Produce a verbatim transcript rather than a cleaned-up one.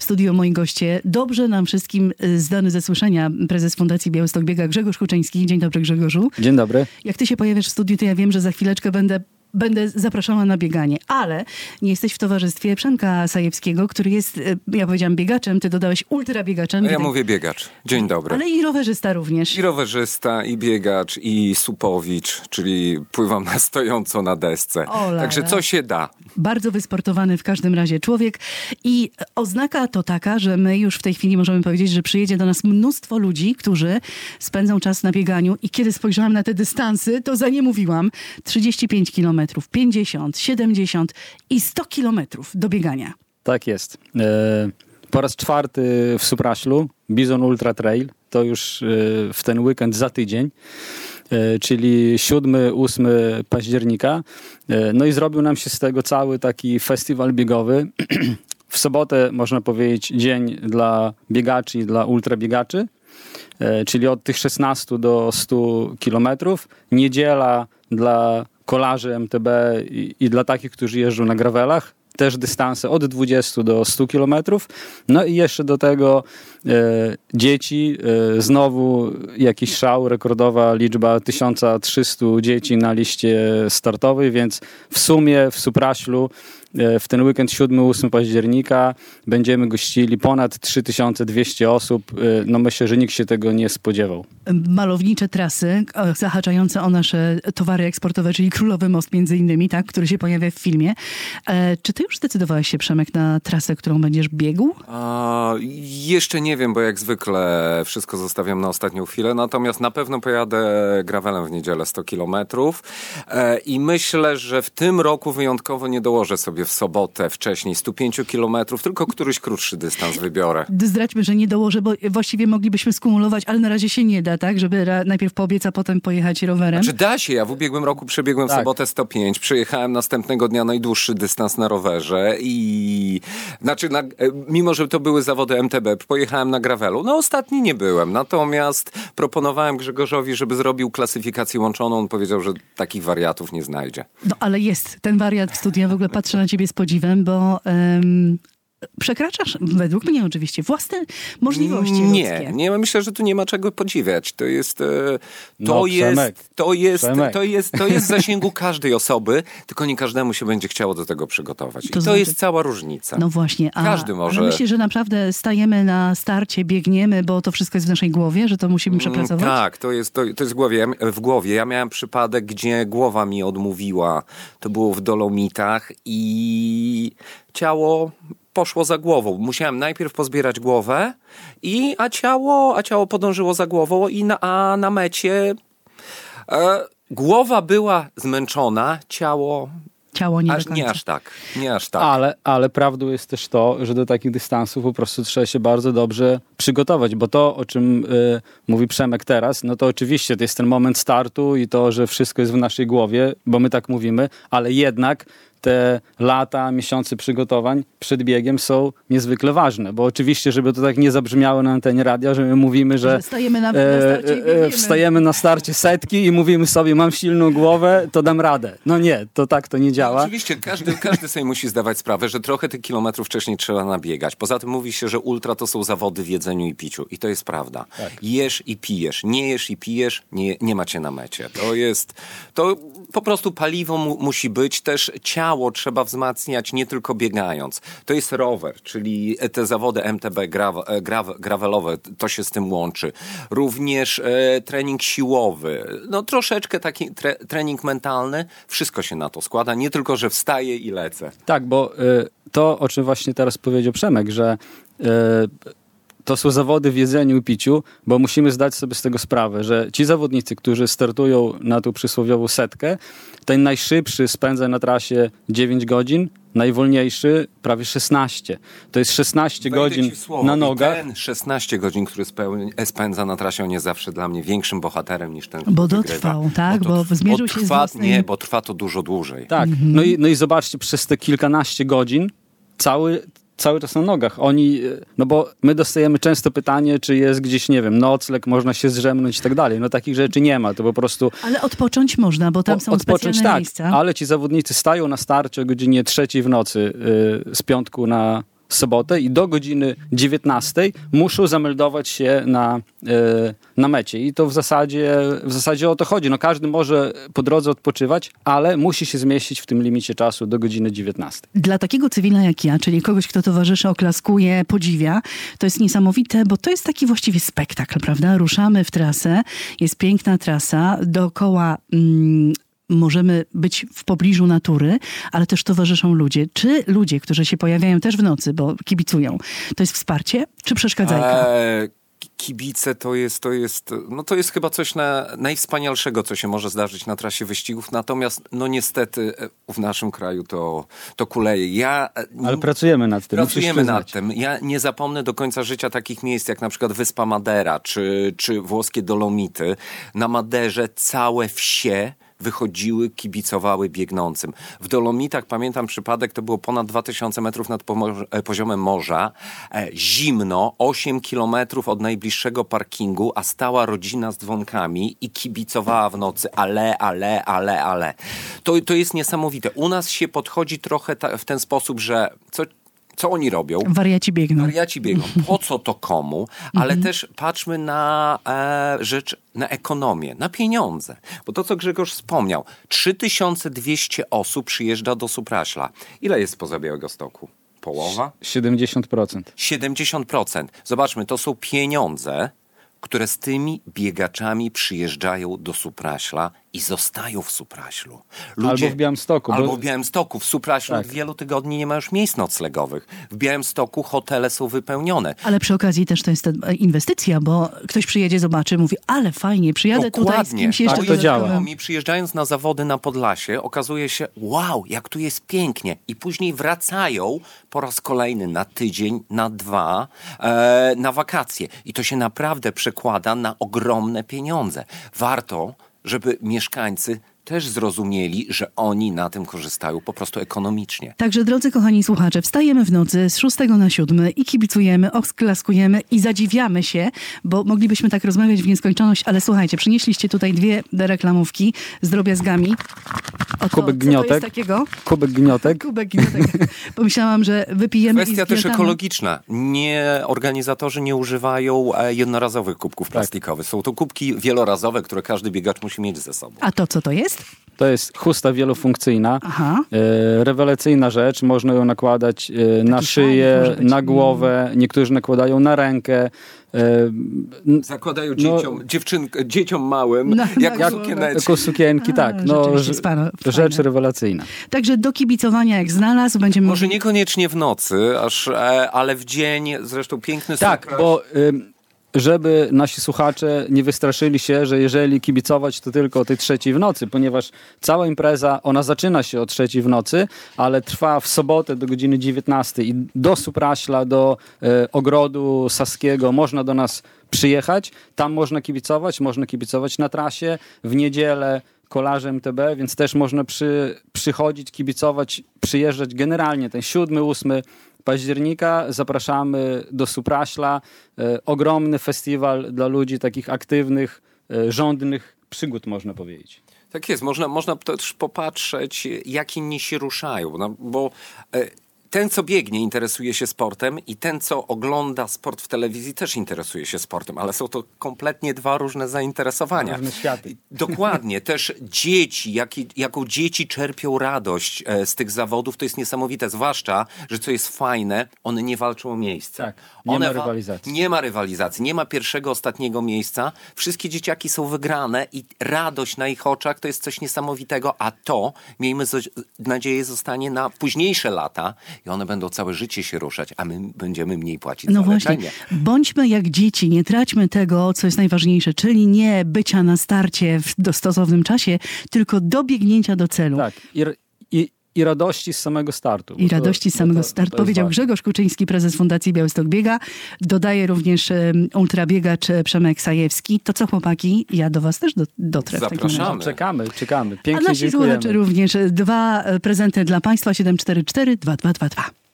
w studiu moi goście. Dobrze nam wszystkim znany ze słyszenia prezes Fundacji Białystok Biega Grzegorz Huczyński. Dzień dobry, Grzegorzu. Dzień dobry. Jak ty się pojawiasz w studiu, to ja wiem, że za chwileczkę będę Będę zapraszała na bieganie, ale nie jesteś w towarzystwie Przemka Sajewskiego, który jest, ja powiedziałam biegaczem, ty dodałeś ultrabiegaczem. Ja tak... mówię biegacz. Dzień dobry. Ale i rowerzysta również. I rowerzysta, i biegacz, i supowicz, czyli pływam na stojąco na desce. Olala. Także co się da. Bardzo wysportowany w każdym razie człowiek i oznaka to taka, że my już w tej chwili możemy powiedzieć, że przyjedzie do nas mnóstwo ludzi, którzy spędzą czas na bieganiu i kiedy spojrzałam na te dystansy, to za nie mówiłam. trzydzieści pięć kilometrów. pięćdziesiąt, siedemdziesiąt i sto kilometrów do biegania. Tak jest. E, po raz czwarty w Supraślu, Bizon Ultra Trail, to już e, w ten weekend za tydzień, e, czyli siódmego ósmego października. E, no i zrobił nam się z tego cały taki festiwal biegowy. W sobotę, można powiedzieć, dzień dla biegaczy i dla ultrabiegaczy, e, czyli od tych szesnastu do stu kilometrów. Niedziela dla kolarzy M T B i, i dla takich, którzy jeżdżą na gravelach, też dystanse od dwudziestu do stu kilometrów. No i jeszcze do tego e, dzieci, e, znowu jakiś szał, rekordowa liczba tysiąc trzysta dzieci na liście startowej, więc w sumie w Supraślu e, w ten weekend siódmego ósmego października będziemy gościli ponad trzy tysiące dwieście osób. E, no myślę, że nikt się tego nie spodziewał. Malownicze trasy zahaczające o nasze towary eksportowe, czyli Królowy Most między innymi, tak, który się pojawia w filmie. E, czy ty już zdecydowałeś się, Przemek, na trasę, którą będziesz biegł? A, jeszcze nie wiem, bo jak zwykle wszystko zostawiam na ostatnią chwilę, natomiast na pewno pojadę gravelem w niedzielę sto kilometrów e, i myślę, że w tym roku wyjątkowo nie dołożę sobie w sobotę wcześniej stu pięciu kilometrów, tylko któryś krótszy dystans wybiorę. Zdradźmy, że nie dołożę, bo właściwie moglibyśmy skumulować, ale na razie się nie da, tak? Żeby ra- najpierw pobiec, a potem pojechać rowerem. Znaczy da się, ja w ubiegłym roku przebiegłem tak. w sobotę sto pięć, przyjechałem następnego dnia najdłuższy dystans na rowerze i znaczy na, mimo, że to były zawody M T B, pojechałem na gravelu. No ostatni nie byłem, natomiast proponowałem Grzegorzowi, żeby zrobił klasyfikację łączoną. On powiedział, że takich wariatów nie znajdzie. No ale jest ten wariat w studiu. Ja w ogóle patrzę na ciebie z podziwem, bo um, przekraczasz, według mnie oczywiście, własne możliwości nie, ludzkie. Nie, myślę, że tu nie ma czego podziwiać. To jest to no, jest to jest, to jest to jest w zasięgu każdej osoby, tylko nie każdemu się będzie chciało do tego przygotować. I to, znaczy, jest cała różnica. No właśnie, a, każdy może. Ale myślisz, że naprawdę stajemy na starcie, biegniemy, bo to wszystko jest w naszej głowie, że to musimy przepracować? Mm, tak, to jest, to, to jest w głowie. Ja, w głowie. Ja miałem przypadek, gdzie głowa mi odmówiła. To było w Dolomitach i ciało poszło za głową. Musiałem najpierw pozbierać głowę, i, a, ciało, a ciało podążyło za głową i na, a na mecie e, głowa była zmęczona, ciało... Ciało nie, aż, do nie aż tak. Nie aż tak. Ale, ale prawdą jest też to, że do takich dystansów po prostu trzeba się bardzo dobrze przygotować, bo to, o czym y, mówi Przemek teraz, no to oczywiście to jest ten moment startu i to, że wszystko jest w naszej głowie, bo my tak mówimy, ale jednak te lata, miesiące przygotowań przed biegiem są niezwykle ważne, bo oczywiście, żeby to tak nie zabrzmiało na antenie radia, że my mówimy, że, że stajemy na, na starcie e, e, wstajemy na starcie setki i mówimy sobie, mam silną głowę, to dam radę. No nie, to tak to nie działa. No, oczywiście, każdy, każdy sobie musi zdawać sprawę, że trochę tych kilometrów wcześniej trzeba nabiegać. Poza tym mówi się, że ultra to są zawody w jedzeniu i piciu i to jest prawda. Tak. Jesz i pijesz, nie jesz i pijesz, nie, nie macie na mecie. To jest, to po prostu paliwo mu, musi być, też ciało trzeba wzmacniać nie tylko biegając. To jest rower, czyli te zawody M T B grav, grav, gravelowe, to się z tym łączy. Również e, trening siłowy, no troszeczkę taki tre, trening mentalny, wszystko się na to składa, nie tylko, że wstaję i lecę. Tak, bo y, to, o czym właśnie teraz powiedział Przemek, że y, to są zawody w jedzeniu i piciu, bo musimy zdać sobie z tego sprawę, że ci zawodnicy, którzy startują na tą przysłowiową setkę, ten najszybszy spędza na trasie dziewięć godzin, najwolniejszy prawie szesnaście. To jest szesnaście godzin na nogach. I ten szesnaście godzin, który spędza na trasie, on jest zawsze dla mnie większym bohaterem niż ten, który Bo dotrwał, tak? Bo, bo zmierzył się z własnej... Nie, bo trwa to dużo dłużej. Tak. Mhm. No, i, no i zobaczcie, przez te kilkanaście godzin cały... cały czas na nogach. Oni, no bo my dostajemy często pytanie, czy jest gdzieś, nie wiem, nocleg, można się zrzemnąć i tak dalej. No takich rzeczy nie ma, to po prostu... Ale odpocząć można, bo tam są odpocząć, specjalne tak, miejsca. Ale ci zawodnicy stają na starcie o godzinie trzeciej w nocy yy, z piątku na w sobotę i do godziny dziewiętnastej muszą zameldować się na, e, na mecie. I to w zasadzie, w zasadzie o to chodzi. No każdy może po drodze odpoczywać, ale musi się zmieścić w tym limicie czasu do godziny dziewiętnastej. Dla takiego cywila jak ja, czyli kogoś, kto towarzyszy, oklaskuje, podziwia, to jest niesamowite, bo to jest taki właściwie spektakl, prawda? Ruszamy w trasę, jest piękna trasa, dookoła mm, możemy być w pobliżu natury, ale też towarzyszą ludzie. Czy ludzie, którzy się pojawiają też w nocy, bo kibicują, to jest wsparcie, czy przeszkadzajka? Eee, kibice to jest, to jest, no to jest chyba coś na, najwspanialszego, co się może zdarzyć na trasie wyścigów, natomiast no niestety w naszym kraju to, to kuleje. Ja, ale pracujemy nad tym. Pracujemy nad tym. Ja nie zapomnę do końca życia takich miejsc jak na przykład Wyspa Madera, czy, czy włoskie Dolomity. Na Maderze całe wsie wychodziły, kibicowały biegnącym. W Dolomitach, pamiętam przypadek, to było ponad dwa tysiące metrów nad poziomem morza. E, zimno, osiem kilometrów od najbliższego parkingu, a stała rodzina z dzwonkami i kibicowała w nocy. Ale, ale, ale, ale. To, to jest niesamowite. U nas się podchodzi trochę ta, w ten sposób, że co Co oni robią? Wariaci biegną. Wariaci biegną. Po co to komu? Ale też patrzmy na e, rzecz, na ekonomię, na pieniądze. Bo to, co Grzegorz wspomniał, trzy tysiące dwieście osób przyjeżdża do Supraśla. Ile jest spoza Białegostoku? Połowa? siedemdziesiąt procent. siedemdziesiąt procent. Zobaczmy, to są pieniądze, które z tymi biegaczami przyjeżdżają do Supraśla i zostają w Supraślu. Ludzie, albo w Białymstoku. Albo bo... w Białymstoku. W Supraślu tak. Od wielu tygodni nie ma już miejsc noclegowych. W Białymstoku hotele są wypełnione. Ale przy okazji też to jest inwestycja, bo ktoś przyjedzie, zobaczy, mówi, ale fajnie, przyjadę Dokładnie. tutaj z kimś jeszcze tak to działa. Mi przyjeżdżając na zawody na Podlasie, okazuje się, wow, jak tu jest pięknie. I później wracają po raz kolejny na tydzień, na dwa, e, na wakacje. I to się naprawdę przekłada na ogromne pieniądze. Warto, żeby mieszkańcy też zrozumieli, że oni na tym korzystają po prostu ekonomicznie. Także, drodzy kochani słuchacze, wstajemy w nocy z szóstego na siódmy i kibicujemy, oklaskujemy i zadziwiamy się, bo moglibyśmy tak rozmawiać w nieskończoność, ale słuchajcie, przynieśliście tutaj dwie reklamówki z drobiazgami. Oto, kubek co gniotek. to jest takiego? Kubek gniotek. Kubek gniotek. Pomyślałam, że wypijemy Kwestia i też ekologiczna. Nie, organizatorzy nie używają jednorazowych kubków plastikowych. Są to kubki wielorazowe, które każdy biegacz musi mieć ze sobą. A to co to jest? To jest chusta wielofunkcyjna. Aha. E, rewelacyjna rzecz. Można ją nakładać e, na szyję, na głowę. Niektórzy nakładają na rękę. E, Zakładają dzieciom, no, dziewczynk, dzieciom małym, na, jak na sukieneczki. Jako sukienki, A, tak. No, rzecz rzecz rewelacyjna. Także do kibicowania jak znalazł, będziemy... Może niekoniecznie w nocy, aż, e, ale w dzień, zresztą piękny Tak, supraś. bo... Y, żeby nasi słuchacze nie wystraszyli się, że jeżeli kibicować, to tylko o tej trzeciej w nocy, ponieważ cała impreza, ona zaczyna się o trzeciej w nocy, ale trwa w sobotę do godziny dziewiętnastej i do Supraśla, do e, Ogrodu Saskiego można do nas przyjechać. Tam można kibicować, można kibicować na trasie, w niedzielę Kolarze M T B, więc też można przy, przychodzić, kibicować, przyjeżdżać generalnie ten siódmy, ósmy października. Zapraszamy do Supraśla. E, ogromny festiwal dla ludzi takich aktywnych, e, żądnych przygód, można powiedzieć. Tak jest, można, można też popatrzeć, jak inni się ruszają, no, bo e, ten, co biegnie, interesuje się sportem i ten, co ogląda sport w telewizji, też interesuje się sportem, ale są to kompletnie dwa różne zainteresowania. Różne światy. Dokładnie. Też dzieci, jaki, jaką dzieci czerpią radość e, z tych zawodów, to jest niesamowite. Zwłaszcza, że co jest fajne, one nie walczą o miejsce. Tak, nie one ma rywalizacji. Nie ma rywalizacji, nie ma pierwszego, ostatniego miejsca. Wszystkie dzieciaki są wygrane i radość na ich oczach to jest coś niesamowitego, a to, miejmy nadzieję, zostanie na późniejsze lata i one będą całe życie się ruszać, a my będziemy mniej płacić no za leczenie. właśnie, bądźmy jak dzieci, nie traćmy tego, co jest najważniejsze, czyli nie bycia na starcie w dostosownym czasie, tylko dobiegnięcia do celu. Tak, i, i, i radości z samego startu. I radości z samego startu. To, to Powiedział Grzegorz Kuczyński, prezes Fundacji Białystok Biega. Dodaje również um, ultrabiegacz Przemek Sajewski. To co, chłopaki? Ja do was też do, dotrę. Zapraszamy. Czekamy, czekamy. Pięknie A nasi dziękujemy. słuchacze również. Dwa prezenty dla państwa, siedem cztery cztery dwa dwa dwa dwa.